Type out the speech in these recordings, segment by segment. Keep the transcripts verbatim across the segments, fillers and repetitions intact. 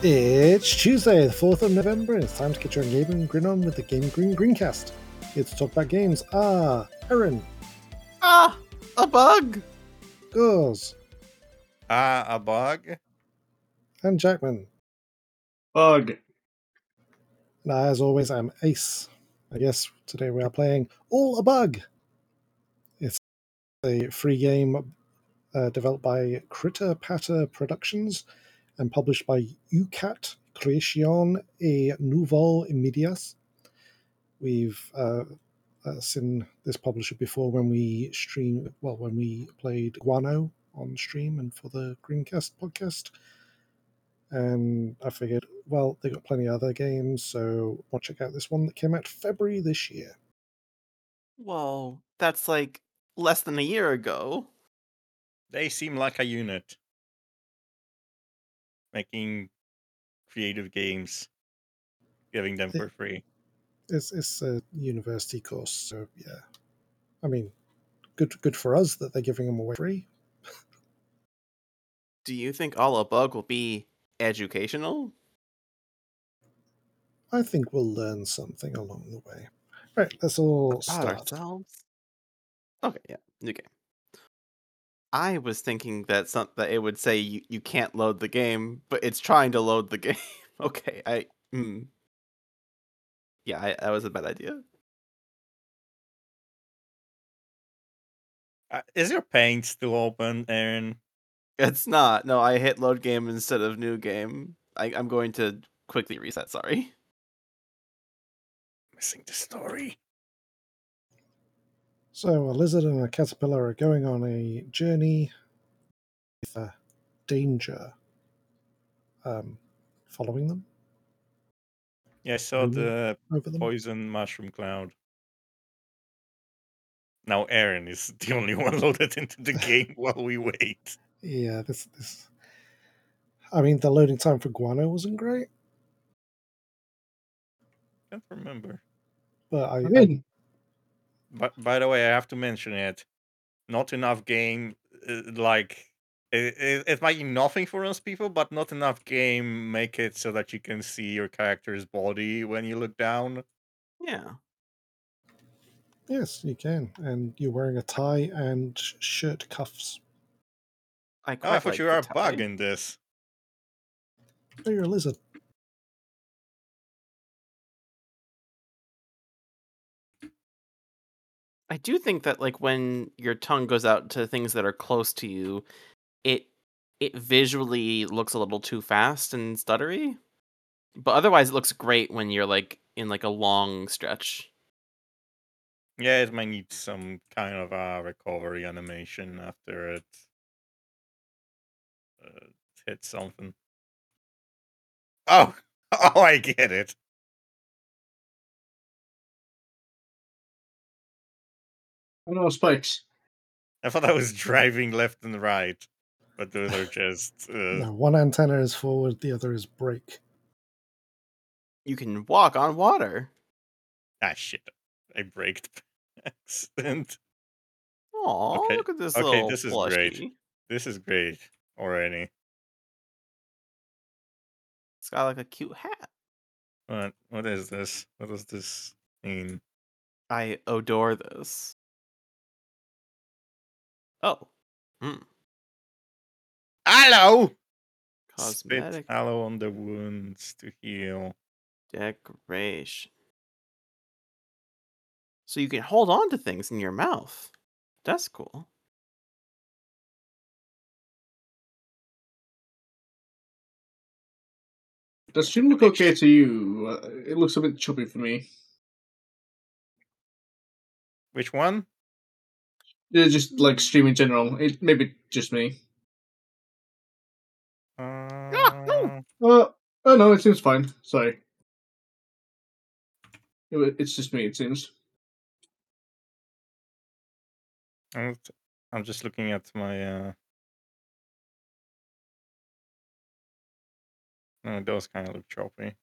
It's Tuesday, the fourth of November, and it's time to get your gaming grin on with the Game Green Greencast. Here to talk about games are Aaron, Ah, a bug. Gauze, Ah, a bug? and Jackman. Bug. And as always, I'm Ace. I guess today we are playing All a Bug. It's a free game uh, developed by Critter Patter Productions and published by U C A T Creación e Nouvelles Medias. We've uh, uh, seen this publisher before when we stream, well, when we played Guano on stream and for the Greencast podcast. And I figured, well, they got plenty of other games, so I'll check out this one that came out February this year. Whoa, that's like less than a year ago. They seem like a unit. Making creative games, giving them for free. It's, it's a university course, so yeah. I mean, good good for us that they're giving them away free. Do you think All a Bug will be educational? I think we'll learn something along the way. Right, let's all About start. ourselves? Okay, yeah, okay. I was thinking that some, that it would say you, you can't load the game, but it's trying to load the game. Okay, I... Mm. Yeah, I, that was a bad idea. Uh, is your paint still open, Aaron? It's not. No, I hit load game instead of new game. I, I'm going to quickly reset, sorry. Missing the story. So a lizard and a caterpillar are going on a journey with uh, danger um, following them. Yeah, I saw Looming the over them. poison mushroom cloud. Now Aaron is the only one loaded into the game while we wait. Yeah, this this. I mean, the loading time for Guano wasn't great, Can't remember. but I, I I mean, But by the way, I have to mention it. Not enough game, uh, like it, it, it might be nothing for most people, but not enough game make it so that you can see your character's body when you look down. Yeah. yes, you can, and you're wearing a tie and sh- shirt cuffs. I Oh, quite I thought like you were the a bug tie. in this. Oh, you're a lizard. I do think that like when your tongue goes out to things that are close to you, it it visually looks a little too fast and stuttery. But otherwise it looks great when you're like in like a long stretch. Yeah, it might need some kind of a recovery animation after it uh, hits something. Oh, oh, I get it. I don't know, spikes. I thought I was driving left and right, but those are just. Uh, No, one antenna is forward, the other is brake. You can walk on water. ah, shit! I braked by accident. Aw, Okay, look at this okay, little this is plushie. great. This is great already. It's got like a cute hat. What? What is this? What does this mean? I adore this. Oh. Hmm. Hello. Spit Cosmetic aloe on the wounds to heal. decoration. So you can hold on to things in your mouth. That's cool. Does stream look okay to you? Uh, it looks a bit chubby for me. Which one? Yeah, just like stream in general. It maybe just me. Uh, Uh, oh no, it seems fine. Sorry. It- It's just me, it seems. I'm I'm just looking at my. Uh... No, it does kind of look choppy.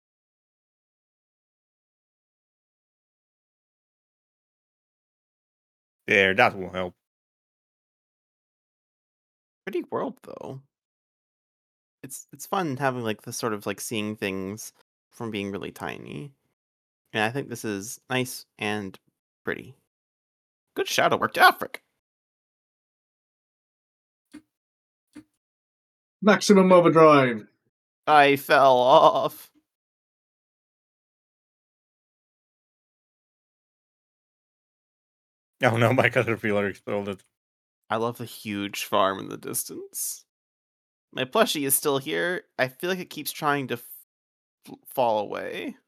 There, that will help. Pretty world though. it's it's fun having like the sort of like seeing things from being really tiny. And I think this is nice and pretty. Good shadow work to Afric. Maximum overdrive. I fell off. Oh no, my caterpillar exploded. I love the huge farm in the distance. My plushie is still here. I feel like it keeps trying to f- fall away.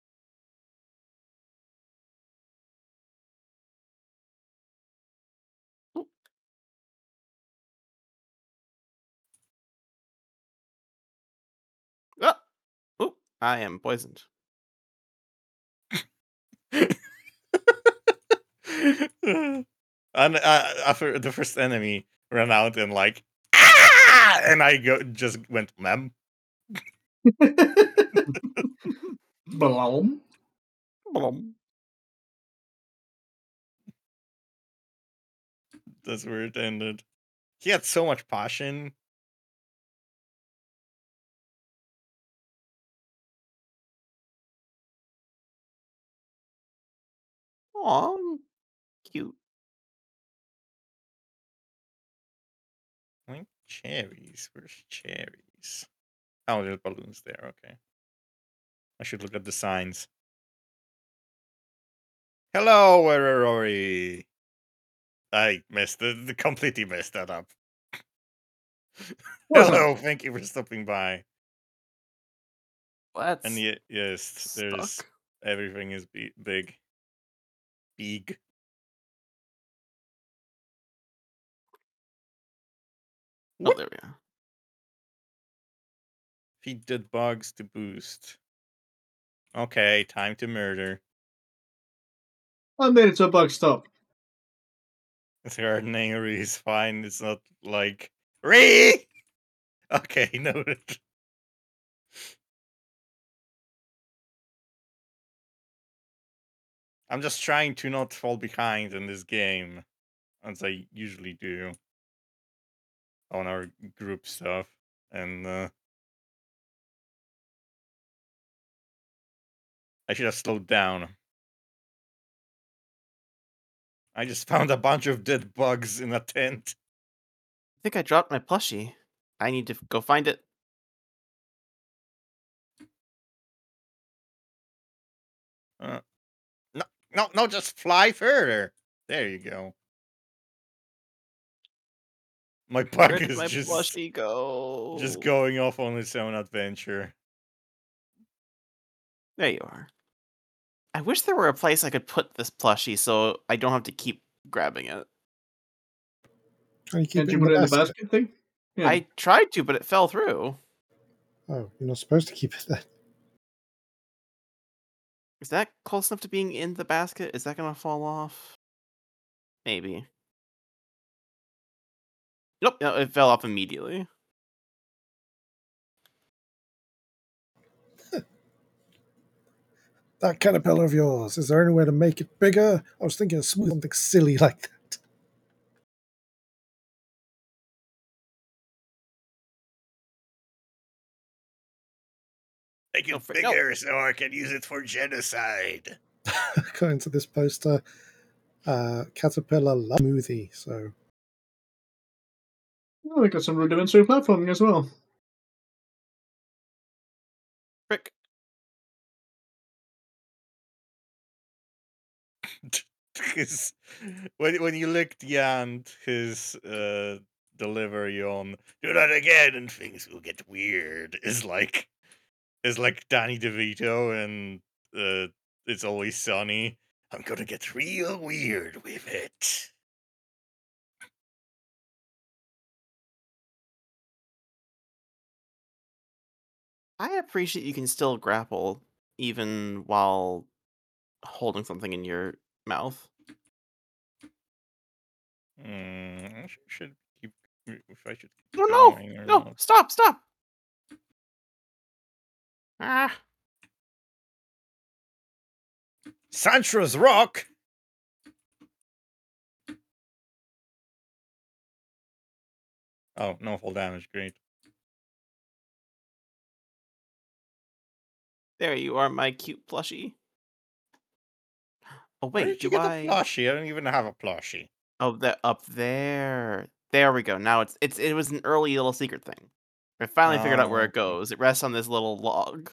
Oop. Ah! Oop, I am poisoned. And uh, after the first enemy ran out and like, ah! And I go just went mem. Blom. Blum. That's where it ended. He had so much passion. Aw, cute. Like cherries. Where's cherries? Oh, there's balloons there. Okay. I should look at the signs. Hello, where are we? I messed it. Completely messed that up. What's Hello, up? thank you for stopping by. Let's And ye- yes, there's stuck. everything is be- big. Big. Oh, What? there we are. Feed dead bugs to boost. Okay, time to murder. I made it to a bug stop. Gardening is fine. It's not like Ree. Okay, noted. I'm just trying to not fall behind in this game, as I usually do on our group stuff. And uh, I should have slowed down. I just found a bunch of dead bugs in a tent. I think I dropped my plushie. I need to f- go find it. Uh, no, no, no, just fly further. There you go. My bug Where did is my just plushie go? just going off on its own adventure. There you are. I wish there were a place I could put this plushie so I don't have to keep grabbing it. Can you keep Can't it you in put the it in the basket? basket thing? Yeah. I tried to, but it fell through. Oh, you're not supposed to keep it there. Is that close enough to being in the basket? Is that gonna fall off? Maybe. Nope, no, it fell off immediately. That caterpillar of yours, is there any way to make it bigger? I was thinking of something silly like that. Make No, it fr- no. bigger so I can use it for genocide. According to this poster, uh, caterpillar love smoothie. So Oh, we got some rudimentary platforming as well. Frick. Because when when you licked Jan his uh, delivery on "do that again and things will get weird" is like is like Danny DeVito and uh, It's Always Sunny. I'm gonna get real weird with it. I appreciate you can still grapple even while holding something in your mouth. Mm, I sh- should keep if I should keep Oh no! going or No! not. Stop! Stop! Ah! Sancho's Rock. Oh, no fall damage. Great. There you are, my cute plushie. Oh Where wait, did you do get a I? plushie? I don't even have a plushie. Oh, that up there. There we go. Now it's it's it was an early little secret thing. I finally figured out where Oh, it goes. It rests on this little log.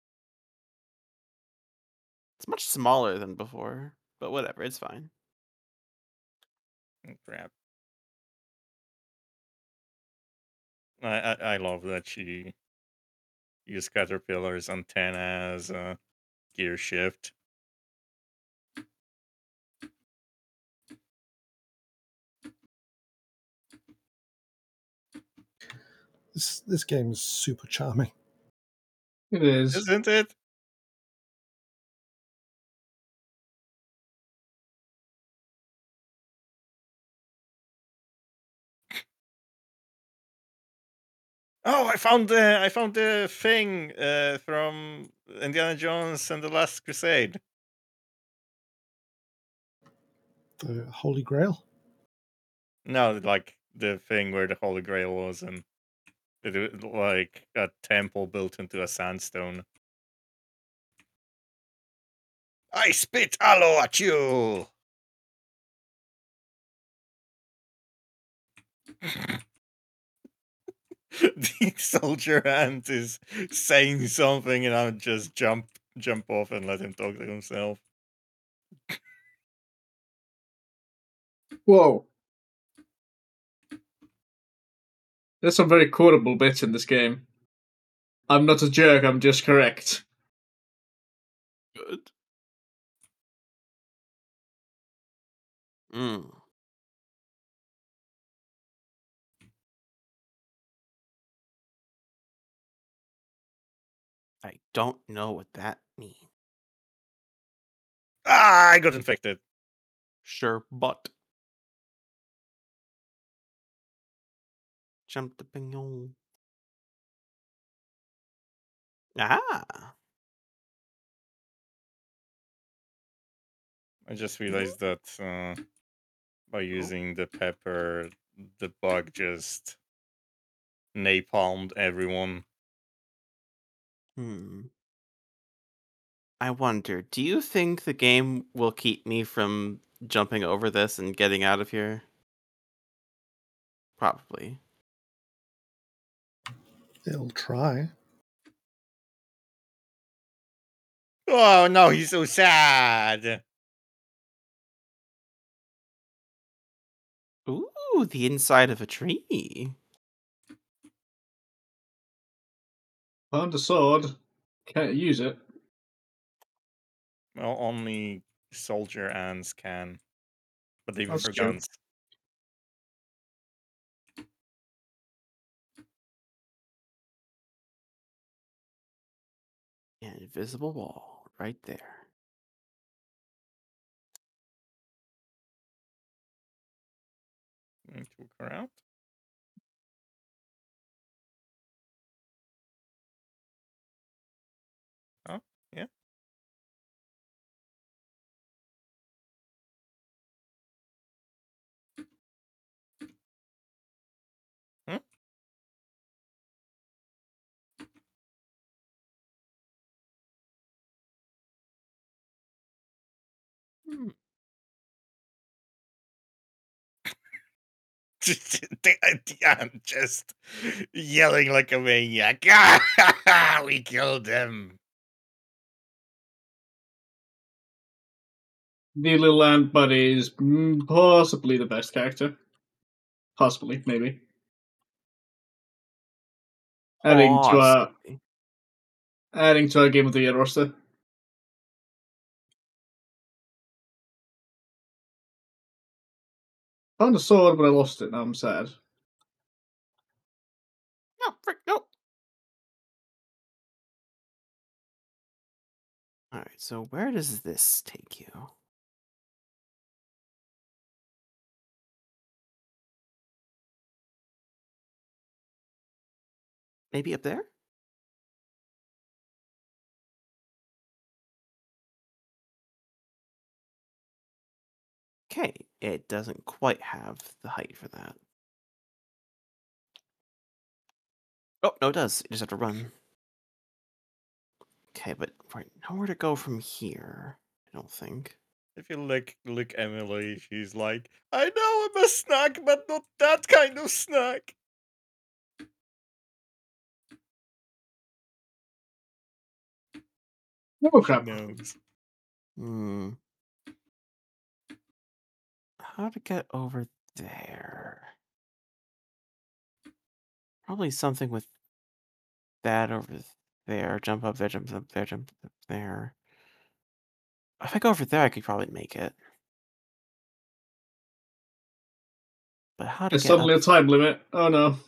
It's much smaller than before, but whatever, it's fine. crap. I, I, I love that she used Caterpillar's antenna as a gear shift. This this game is super charming. It is. Isn't it? Oh, I found the I found the thing uh, from Indiana Jones and the Last Crusade. The Holy Grail. No, like the thing where the Holy Grail was, and it was like a temple built into a sandstone. I spit aloe at you. The soldier ant is saying something, and I'll just jump jump off and let him talk to himself. Whoa. There's some very quotable bits in this game. I'm not a jerk, I'm just correct. Good. Mm. I don't know what that means. Ah, I got infected. Sure, but jump the pignon. Ah. I just realized that uh, by using the pepper, the bug just napalmed everyone. Hmm. I wonder, do you think the game will keep me from jumping over this and getting out of here? Probably. It'll try. Oh no, he's so sad. Ooh, the inside of a tree. Found a sword. Can't use it. Well, only soldier ants can, but they've That's for true. guns. An invisible wall right there. Need to look around. Oh, yeah. Hmm? Hmm. I'm just yelling like a maniac. We killed them. The little ant buddy is mm, possibly the best character. Possibly, maybe. Adding to our Possibly. adding to our game of the year roster. Found a sword, but I lost it. Now I'm sad. No, frick, no. Alright, so where does this take you? Maybe up there? Okay, it doesn't quite have the height for that. Oh, no, it does. You just have to run. Okay, but right, nowhere to go from here. I don't think. If you look look Emily, she's like, I know I'm a snack, but not that kind of snack. Oh She crap. knows. Hmm. How to get over there? Probably something with that over there. Jump up there, jump up there, jump up there. If I go over there, I could probably make it. But how to There's get up? suddenly a time limit. Oh no.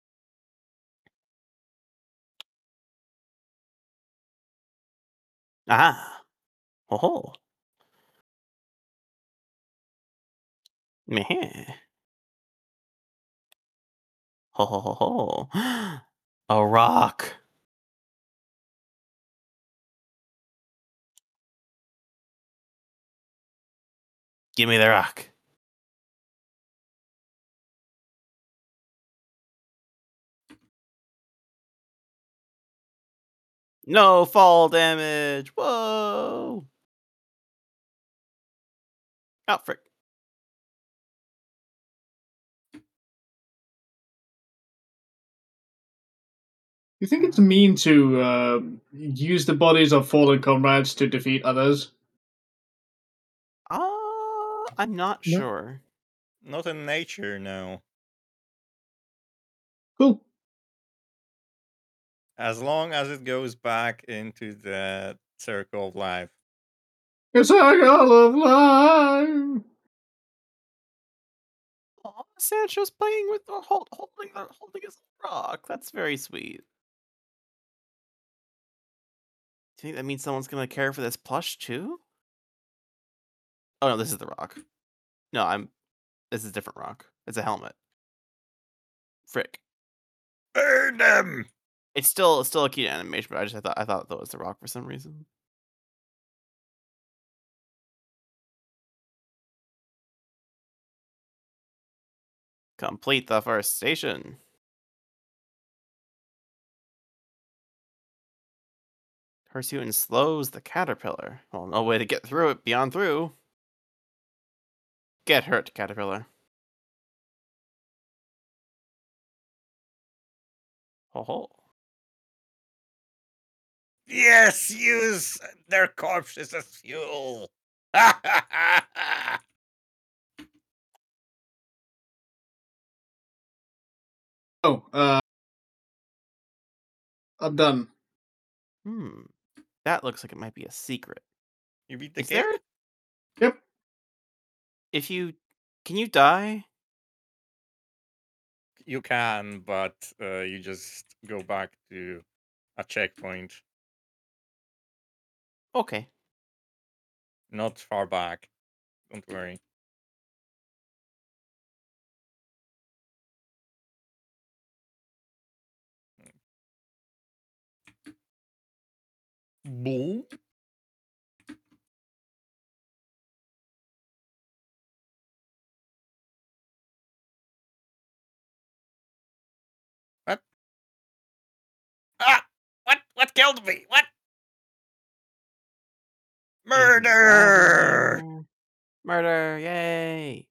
Ah! Oh ho! Meh. Ho ho ho ho! A rock. Give me the rock. No fall damage. Whoa! Oh, frick. You think it's mean to uh, use the bodies of fallen comrades to defeat others? Uh, I'm not No. sure. Not in nature, no. Cool. As long as it goes back into the circle of life. It's a all of life. Oh, Sancho's playing with the hold, holding the holding his rock. That's very sweet. Do you think that means someone's gonna care for this plush too? Oh no, this is the rock. No, I'm. This is a different rock. It's a helmet. Frick. Burn them! It's still it's still a key to animation, but I just I thought I thought that was the rock for some reason. Complete the first station. Pursuit slows the caterpillar. Well, no way to get through it beyond through. Get hurt, caterpillar. Ho ho. Yes, use their corpses as fuel. Oh, uh, I'm done. Hmm. That looks like it might be a secret. You beat the Is game? there? Yep. If you can you die? You can, but uh, you just go back to a checkpoint. Okay. Not far back. Don't worry. Boom. What? Ah! What? What killed me? What? Anything to grab in Murder! here? Murder! Yay!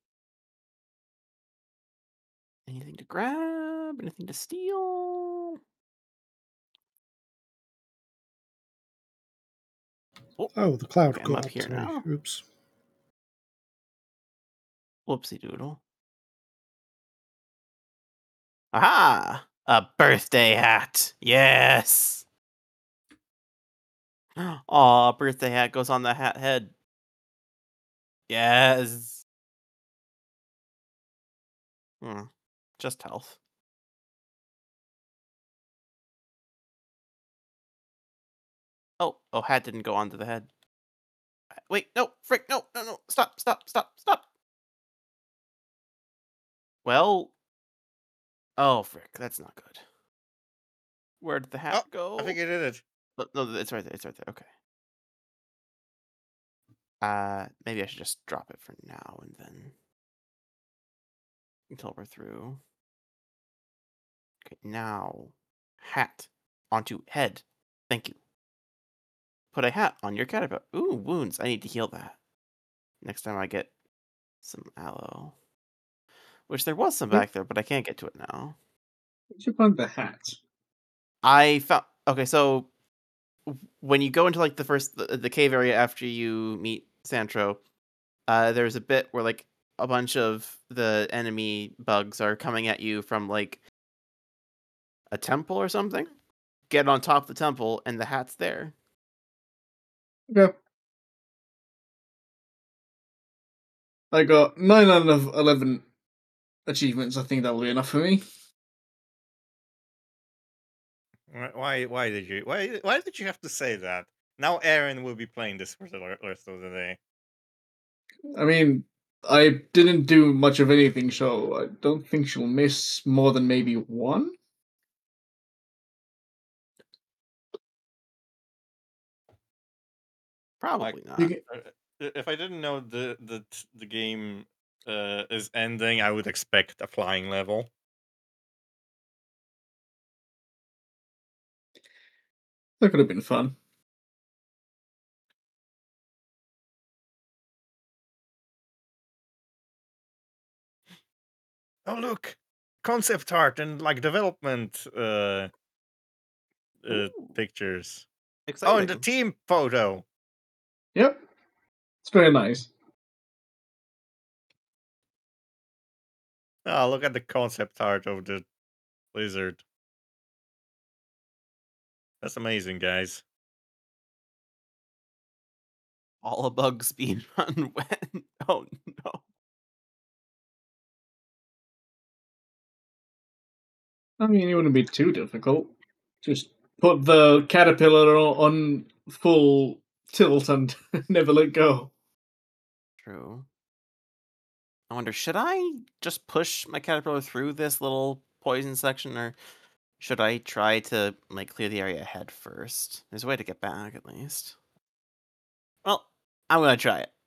Anything to grab? Anything to steal? Oh, Oh, the cloud okay, I'm got up up here to me. now. Oops. Whoopsie doodle. Aha! A birthday hat. Yes. Aw, birthday hat goes on the hat head. Yes. Hmm. Just health. Oh, oh, hat didn't go onto the head. Wait, no, frick, no, no, no, stop, stop, stop, stop. Well, oh, frick, that's not good. Where did the hat Oh, go? I think I did it. No, no, it's right there, it's right there, okay. Uh, maybe I should just drop it for now and then until we're through. Okay, now hat onto head. Thank you. put a hat on your caterpillar. Ooh, wounds. I need to heal that. Next time I get some aloe. Which there was some Where- back there, but I can't get to it now. Where'd you find the hat? I found... Okay, so when you go into like the first the, the cave area after you meet Santro, uh, there's a bit where like a bunch of the enemy bugs are coming at you from like a temple or something. Get on top of the temple, and the hat's there. Okay. I got nine out of eleven achievements. I think that will be enough for me. Why? Why why did you? Why? Why did you have to say that? Now Aaron will be playing this for the le- rest of the day. I mean, I didn't do much of anything, so I don't think she'll miss more than maybe one. Probably Like, not. You can- Uh, If I didn't know the the the game uh, is ending, I would expect a flying level. That could have been fun. Oh look, concept art and like development uh, uh Ooh, pictures. exciting. Oh, and the team photo. Yep, it's very nice. Oh, look at the concept art of the lizard. That's amazing, guys. All a bug speed run when. Oh no. I mean, it wouldn't be too difficult. Just put the caterpillar o- on full tilt and never let go. True. I wonder, should I just push my caterpillar through this little poison section, or should I try to like clear the area ahead first? There's a way to get back at least. Well, I'm gonna try it.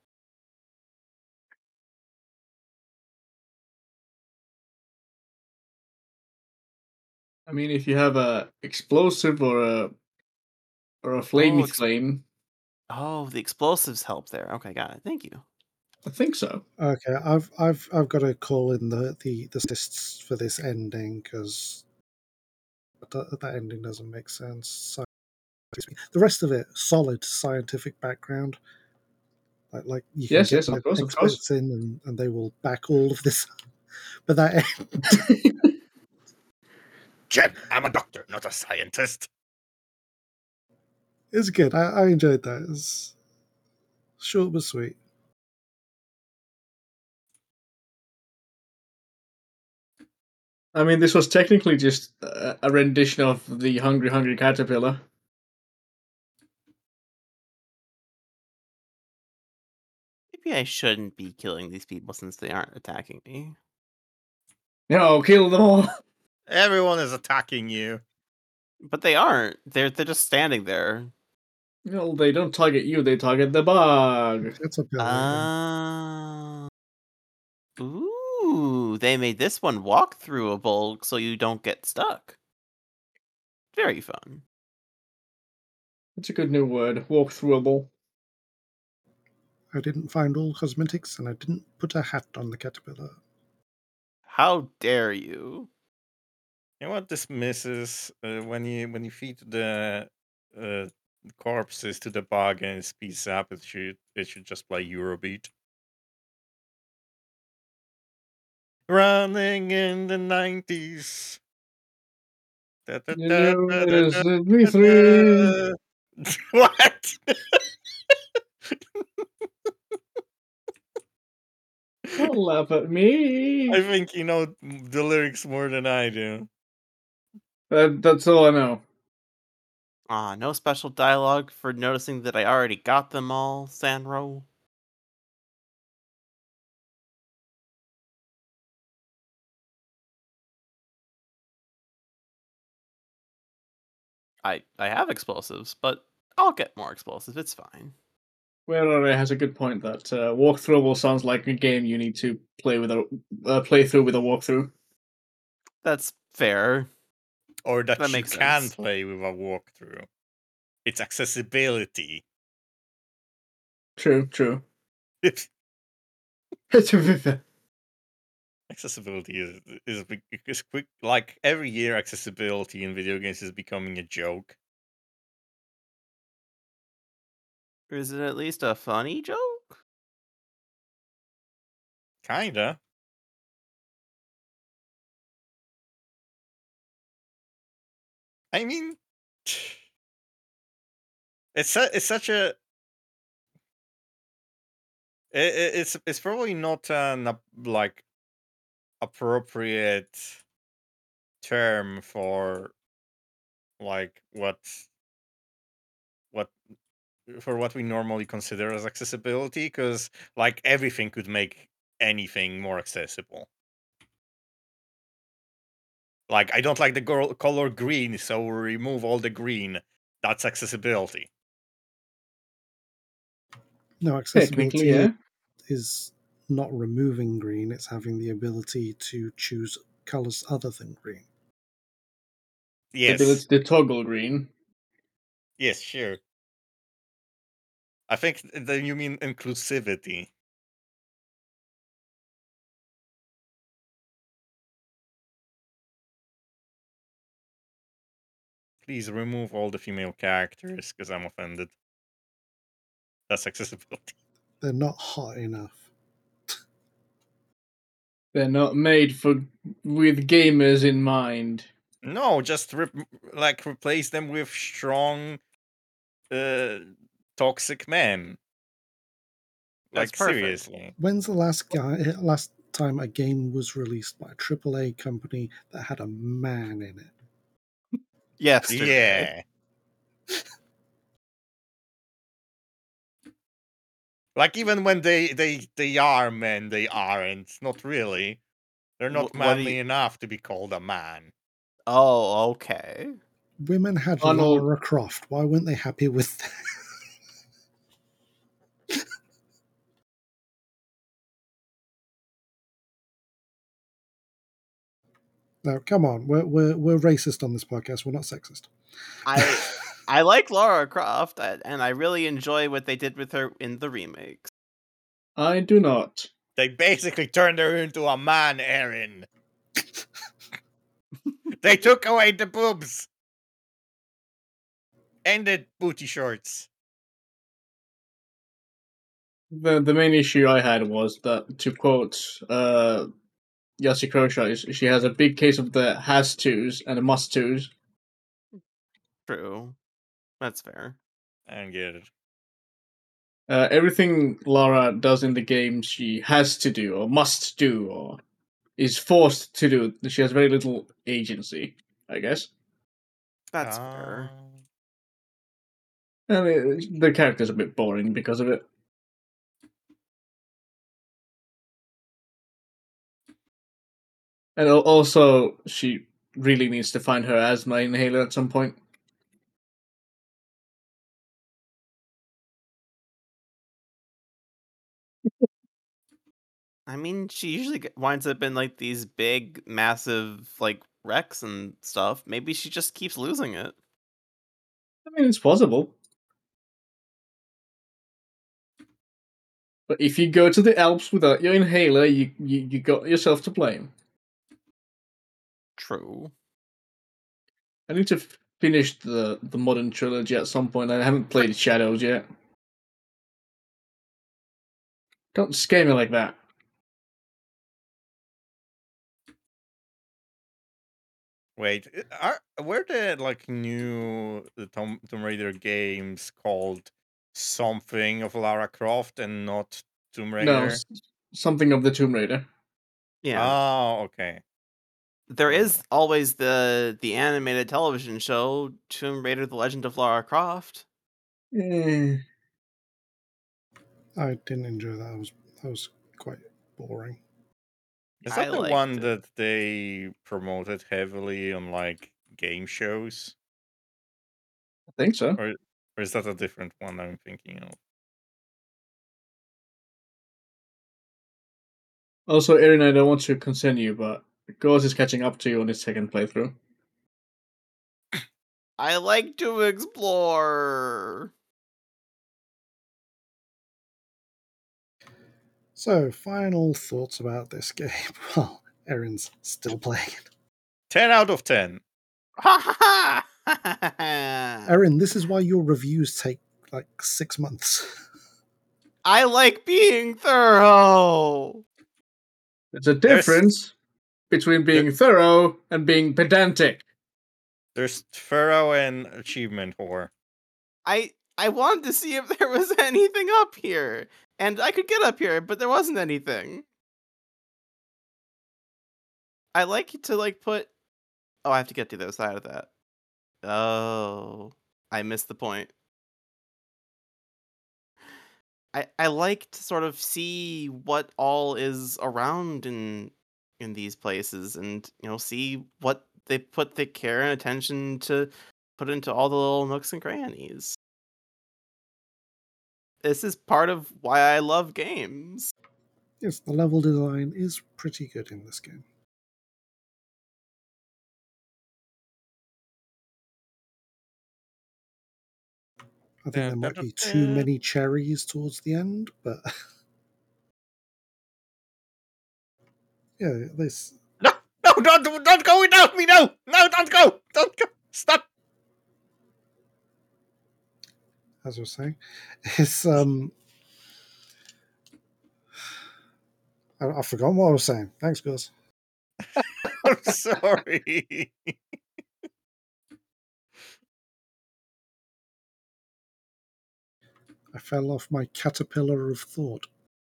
I mean, if you have a explosive or a or a Oh, flamey ex- flame, oh, the explosives help there. Okay, got it. Thank you. I think so. Okay, I've I've I've got to call in the the the statistics for this ending because that, that ending doesn't make sense. So, the rest of it, solid scientific background. Like, like you can Yes, get yes, the of course, of course. experts in, and, and they will back all of this. But that end, Jen, I'm a doctor, not a scientist. is good. I, I enjoyed that. It's short but sweet. I mean, this was technically just a, a rendition of the Hungry Hungry Caterpillar. Maybe I shouldn't be killing these people since they aren't attacking me. No, kill them all. Everyone is attacking you. But they aren't. They're they're just standing there. No, they don't target you, they target the bug. It's a pillar. Ah. Ooh, they made this one walk throughable so you don't get stuck. Very fun. It's a good new word. Walk throughable. I didn't find all cosmetics, and I didn't put a hat on the caterpillar. How dare you? You know what this misses uh, when you when you feed the uh, corpses to the bug and it speeds up. It should it should just play Eurobeat. Running in the nineties. Da, da, You da, know, da, it da, is da, uh, me da, three. da. What? Don't laugh at me. I think you know the lyrics more than I do. That, that's all I know. Ah, no special dialogue for noticing that I already got them all, Sanro. I I have explosives, but I'll get more explosives. It's fine. Where has a good point that uh, walk throughable sounds like a game you need to play with a uh, play through with a walkthrough. That's fair. Or that, That you makes can sense. play with a walkthrough. It's accessibility. True, true. Accessibility is is is quick. Like every year, accessibility in video games is becoming a joke. Or is it at least a funny joke? Kinda. I mean, it's su- it's such a it, it- it's it's probably not an ap- like appropriate term for like what what for what we normally consider as accessibility, because like everything could make anything more accessible. Like I don't like the gor- color green, so we remove all the green. That's accessibility. No, accessibility Technically, yeah. is not removing green, it's having the ability to choose colors other than green. The Yes, ability to toggle green. yes, sure. I think that you mean inclusivity. Please remove all the female characters, because I'm offended. That's accessibility. They're not hot enough. They're not made for with gamers in mind. No, just re- like replace them with strong, uh, toxic men. That's Like perfect. seriously. When's the last guy last time a game was released by a triple A company that had a man in it? Yesterday. Yeah. Like even when they they they are men, they aren't. Not really. They're not Wh- what do manly you- enough to be called a man. Oh, okay. Women had Arnold- Lara Croft. Why weren't they happy with that? No, come on. We're, we're, we're racist on this podcast. We're not sexist. I I like Lara Croft, I- and I really enjoy what they did with her in the remakes. I do not. They basically turned her into a man, Aaron. They took away the boobs and the booty shorts. The the main issue I had was that, to quote uh, Yassi Croshaw, is she has a big case of the has tos and the must tos. True. That's fair. I don't get it. Uh, everything Lara does in the game, she has to do or must do or is forced to do. She has very little agency, I guess. That's fair. Um, And it, the character's a bit boring because of it. And al- also, she really needs to find her asthma inhaler at some point. I mean, she usually g- winds up in like these big, massive like wrecks and stuff. Maybe she just keeps losing it. I mean, it's possible. But if you go to the Alps without your inhaler, you, you, you got yourself to blame. True. I need to f- finish the, the modern trilogy at some point. I haven't played Shadows yet. Don't scare me like that. wait, uh, are were the like new the Tomb, Tomb Raider games called something of Lara Croft and not Tomb No, Raider? s- something of the Tomb Raider. Yeah. Oh, okay. There is always the the animated television show Tomb Raider: The Legend of Lara Croft. Eh, I didn't enjoy that. That was, that was quite boring. Is I that the liked one it. that they promoted heavily on like game shows, I think so. or or is that a different one I'm thinking of? Also, Erin, I don't want to concern you, but Gauze is catching up to you on his second playthrough. I like to explore. So, final thoughts about this game. Well, Erin's still playing it. ten out of ten. Ha ha ha! Erin, this is why your reviews take like six months. I like being thorough. There's a There's- difference between being thorough and being pedantic. There's thorough and achievement whore. I I wanted to see if there was anything up here, and I could get up here, but there wasn't anything. I like to like put. Oh, I have to get to the other side of that. Oh, I missed the point. I I like to sort of see what all is around in in these places, and you know, see what they put the care and attention to put into all the little nooks and crannies. This is part of why I love games. Yes, the level design is pretty good in this game. I think there might be too many cherries towards the end, but yeah, this. No, no, don't, don't go without me. No, no, don't go, don't go. Stop. As I was saying, it's um. I, I've forgotten what I was saying. Thanks, guys. I'm sorry. I fell off my caterpillar of thought.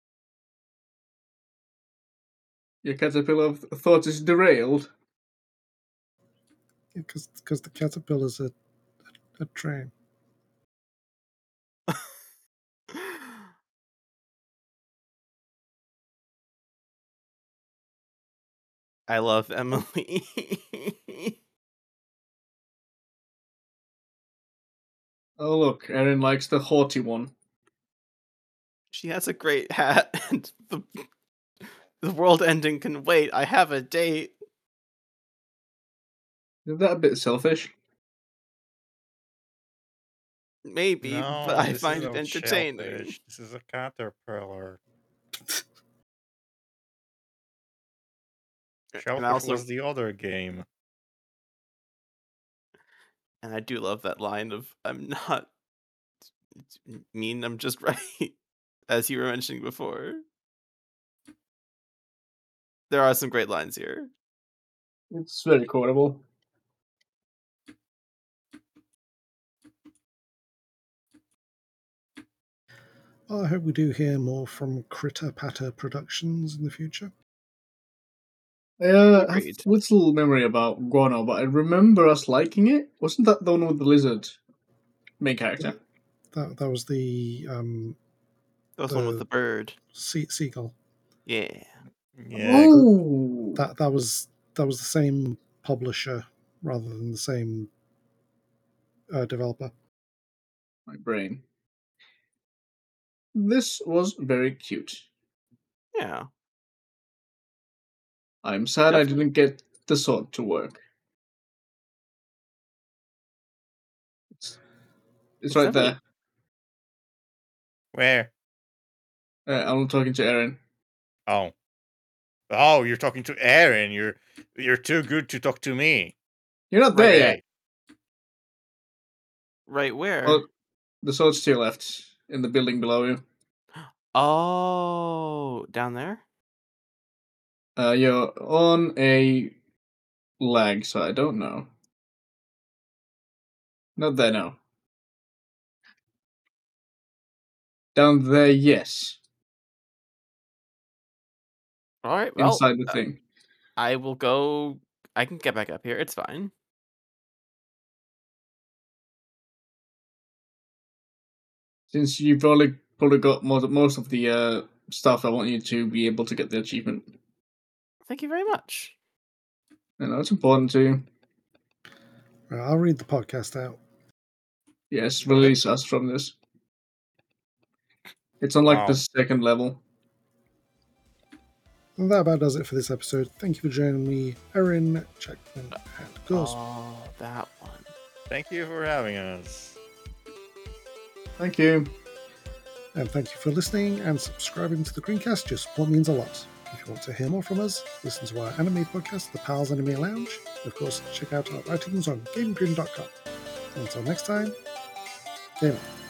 Your caterpillar of thought is derailed. Because because the caterpillar's a, a, a train. I love Emily. Oh look, Erin likes the haughty one. She has a great hat, and the the world ending can wait. I have a date. Is that a bit selfish? Maybe, No, but I this find is it not entertaining. shellfish. This is a caterpillar. Shellfish also- was the other game. And I do love that line of "I'm not mean, I'm just right," as you were mentioning before. There are some great lines here. It's very quotable. Well, I hope we do hear more from Critter Patter Productions in the future. I uh, have Agreed. little memory about Guano, but I remember us liking it. Wasn't that the one with the lizard main character? That that was the um, That was one with The- the bird. sea, seagull. Yeah. Yeah, Oh, That that was that was the same publisher rather than the same uh, developer. my brain. This was very cute. Yeah. I'm sad I Definitely. didn't get the sword to work. It's, it's, It's right definitely- where? there. Uh, I'm talking to Erin. Oh, oh, you're talking to Aaron. You're you're too good to talk to me. You're not there Right. yet. Right where? Oh, the sword's to your left, in the building below you. Oh, down there? Uh, you're on a lag, so I don't know. Not there, no. Down there, yes. All right. Well, Inside the uh, thing. I will go. I can get back up here. It's fine. Since you've probably probably got most, most of the uh, stuff, I want you to be able to get the achievement. Thank you very much. You know, it's important to you. Right, I'll read the podcast out. Yes, release us from this. It's on like Wow. the second level. And that about does it for this episode. Thank you for joining me, Erin, Jackman, and Ghost. Oh, that one. Thank you for having us. Thank you. And thank you for listening and subscribing to the Greencast. Your support means a lot. If you want to hear more from us, listen to our anime podcast, The Pals Anime Lounge. And of course, check out our writings on GameGrin dot com. Until next time, game on.